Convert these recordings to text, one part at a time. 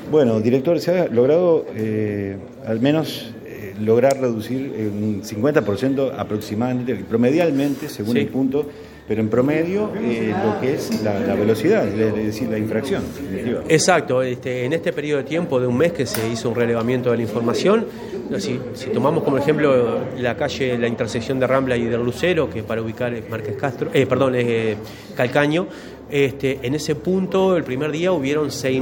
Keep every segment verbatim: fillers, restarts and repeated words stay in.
Bueno, director, se ha logrado eh, al menos eh, lograr reducir un cincuenta por ciento aproximadamente, promedialmente, según sí. el punto, pero en promedio eh, lo que es la, la velocidad, es decir, la infracción. Exacto, este, en este periodo de tiempo de un mes que se hizo un relevamiento de la información, si, si tomamos como ejemplo la calle, la intersección de Rambla y del Lucero, que para ubicar es Márquez Castro, eh, perdón, es eh, Calcaño, este, en ese punto el primer día hubieron seis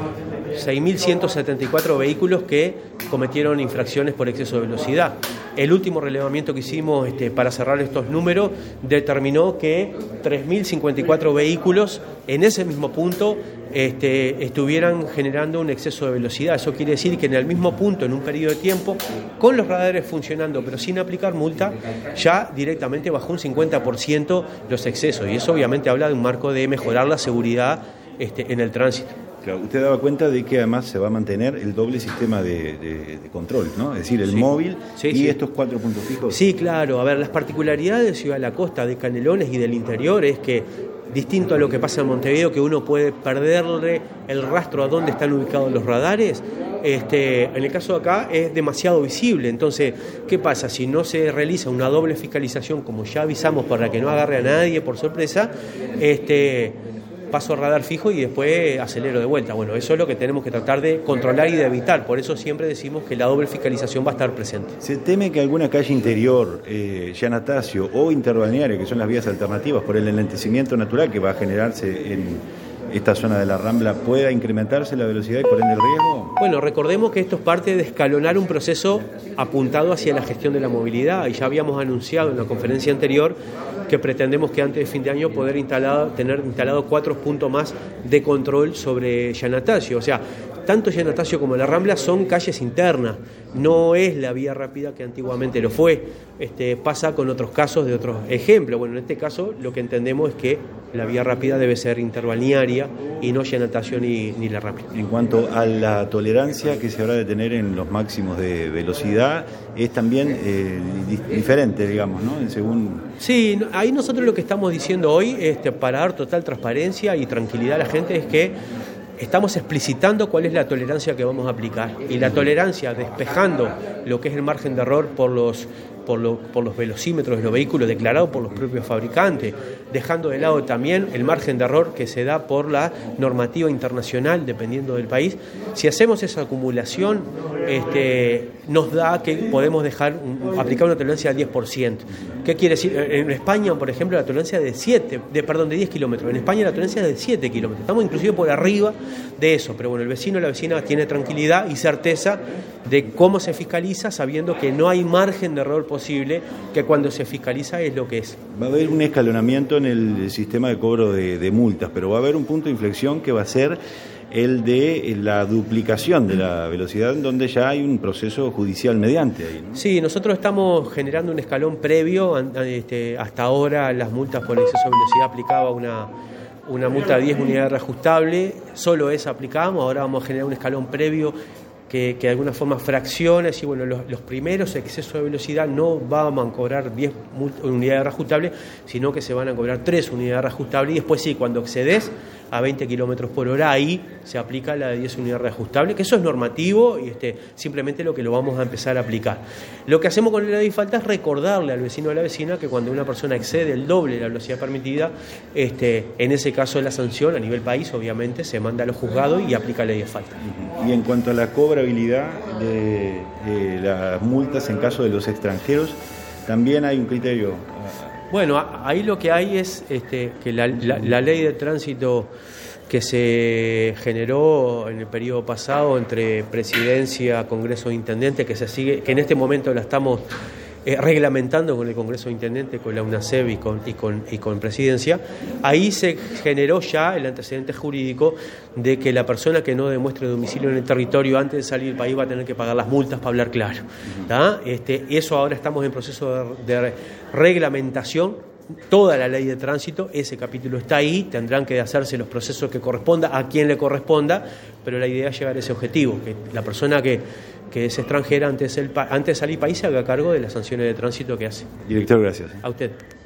mil ciento setenta y cuatro vehículos que cometieron infracciones por exceso de velocidad. El último relevamiento que hicimos este, para cerrar estos números determinó que tres mil cincuenta y cuatro vehículos en ese mismo punto este, estuvieran generando un exceso de velocidad. Eso quiere decir que en el mismo punto, en un periodo de tiempo, con los radares funcionando pero sin aplicar multa, ya directamente bajó un cincuenta por ciento los excesos. Y eso obviamente habla de un marco de mejorar la seguridad este, en el tránsito. Claro, usted daba cuenta de que además se va a mantener el doble sistema de, de, de control, ¿no? Es decir, el sí. móvil sí, y sí. estos cuatro puntos fijos. Sí, claro. A ver, las particularidades de Ciudad de la Costa, de Canelones y del interior es que, distinto a lo que pasa en Montevideo, que uno puede perderle el rastro a dónde están ubicados los radares, este, en el caso de acá es demasiado visible. Entonces, ¿qué pasa? Si no se realiza una doble fiscalización, como ya avisamos, para que no agarre a nadie por sorpresa, este... paso a radar fijo y después acelero de vuelta. Bueno, eso es lo que tenemos que tratar de controlar y de evitar. Por eso siempre decimos que la doble fiscalización va a estar presente. ¿Se teme que alguna calle interior, eh, Giannatasio o interbalnearia, que son las vías alternativas, por el enlentecimiento natural que va a generarse en esta zona de la Rambla, pueda incrementarse la velocidad y por ende el riesgo? Bueno, recordemos que esto es parte de escalonar un proceso apuntado hacia la gestión de la movilidad, y ya habíamos anunciado en la conferencia anterior que pretendemos que antes de fin de año poder instalar, tener instalado cuatro puntos más de control sobre Giannatasio. O sea, tanto Giannatasio como la Rambla son calles internas, no es la vía rápida que antiguamente lo fue. Este, pasa con otros casos de otros ejemplos. Bueno, en este caso lo que entendemos es que la vía rápida debe ser interbalnearia y no Giannatasio ni, ni la Rambla. En cuanto a la tolerancia que se habrá de tener en los máximos de velocidad, es también eh, diferente, digamos, ¿no? Según... Sí, ahí nosotros lo que estamos diciendo hoy, este, para dar total transparencia y tranquilidad a la gente, es que estamos explicitando cuál es la tolerancia que vamos a aplicar. Y la tolerancia, despejando lo que es el margen de error por los, por, lo, por los velocímetros de los vehículos declarados por los propios fabricantes, dejando de lado también el margen de error que se da por la normativa internacional, dependiendo del país. Si hacemos esa acumulación, este, nos da que podemos dejar aplicar una tolerancia del diez por ciento. ¿Qué quiere decir? En España, por ejemplo, la tolerancia es de siete, de, perdón, de diez kilómetros. En España la tolerancia es de siete kilómetros. Estamos inclusive por arriba de eso, pero bueno, el vecino o la vecina tiene tranquilidad y certeza de cómo se fiscaliza, sabiendo que no hay margen de error posible, que cuando se fiscaliza es lo que es. Va a haber un escalonamiento en el sistema de cobro de, de multas, pero va a haber un punto de inflexión que va a ser el de la duplicación de la velocidad, donde ya hay un proceso judicial mediante ahí, ¿no? Sí, nosotros estamos generando un escalón previo. Este, hasta ahora las multas por exceso de velocidad aplicaba una, una multa de diez unidades reajustable, solo esa aplicábamos. Ahora vamos a generar un escalón previo que, que de alguna forma fracciona, y bueno, los, los primeros excesos de velocidad no vamos a cobrar diez unidades reajustables, sino que se van a cobrar tres unidades reajustables, y después sí, cuando excedes a veinte kilómetros por hora, ahí se aplica la de diez unidades reajustables, que eso es normativo y este, simplemente lo que lo vamos a empezar a aplicar. Lo que hacemos con la ley de falta es recordarle al vecino o a la vecina que cuando una persona excede el doble de la velocidad permitida, este, en ese caso la sanción a nivel país obviamente se manda a los juzgados y aplica la ley de falta. Y en cuanto a la cobrabilidad de, de las multas en caso de los extranjeros, también hay un criterio. Bueno, ahí lo que hay es este, que la, la, la ley de tránsito que se generó en el periodo pasado entre Presidencia, Congreso de Intendentes, que se sigue, que en este momento la estamos eh, reglamentando con el Congreso de Intendentes, con la UNACEB y con, y, con, y con Presidencia, ahí se generó ya el antecedente jurídico de que la persona que no demuestre domicilio en el territorio antes de salir del país va a tener que pagar las multas, para hablar claro. ¿Tá? Este, eso ahora estamos en proceso de, de reglamentación. Toda la ley de tránsito, ese capítulo está ahí, tendrán que hacerse los procesos que corresponda a quien le corresponda, pero la idea es llegar a ese objetivo, que la persona que, que es extranjera antes, el, antes de salir del país se haga cargo de las sanciones de tránsito que hace. Director, gracias. A usted.